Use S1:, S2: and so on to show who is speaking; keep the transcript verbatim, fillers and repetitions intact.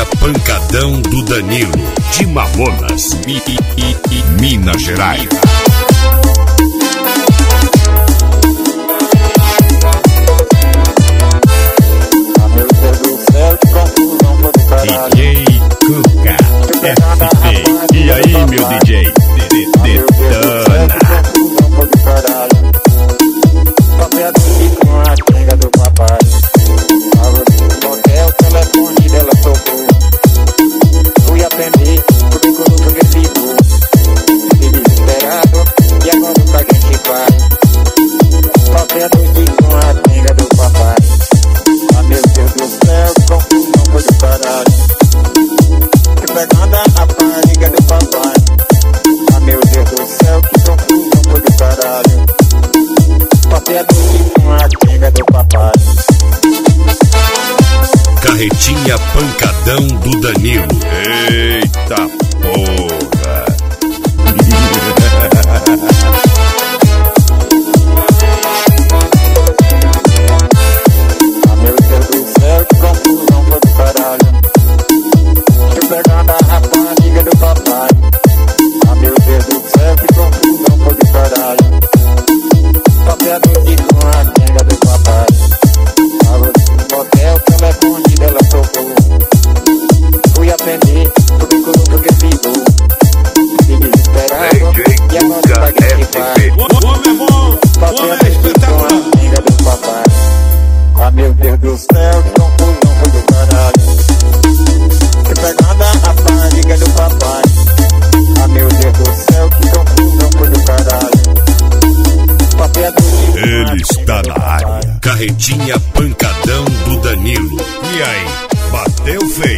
S1: Pancadão do Danilo, de Mamonas, Mi, Mi, Mi, Minas Gerais. D J Cuca, F T. E aí, meu D J? Detona.
S2: Papel com a quenga do papai. Tava no motel, o telefone dela tocou. Fui atender, tudo com o que ficou. Fiquei desesperado, e agora o que a gente faz? Papel com a quenga do papai. Ah, meu Deus do céu, confusão foi do caralho. Que pegada a barriga do papai. Ah, meu Deus do céu, que confusão foi do caralho. Papel com a quenga do papai.
S1: Carretinha Pancadão do Danilo. Eita porra!
S2: Ah, meu Deus do céu, que confusão foi do caralho. Que pegada a barriga do papai. Ah, meu Deus do céu, que confusão foi do caralho. Papel com a quenga do papai. Tava no motel, o telefone dela tocou. Fui atender, tudo com o que ficou. Fiquei desesperado, e agora o que a gente faz? Papel com a quenga do papai. Ah, meu Deus do céu, que confusão foi do caralho. Que pegada a barriga do papai. Ah, meu Deus do céu, que confusão foi do caralho. Papel
S1: Ele está na área. Carretinha Pancadão do Danilo. E aí, bateu feio?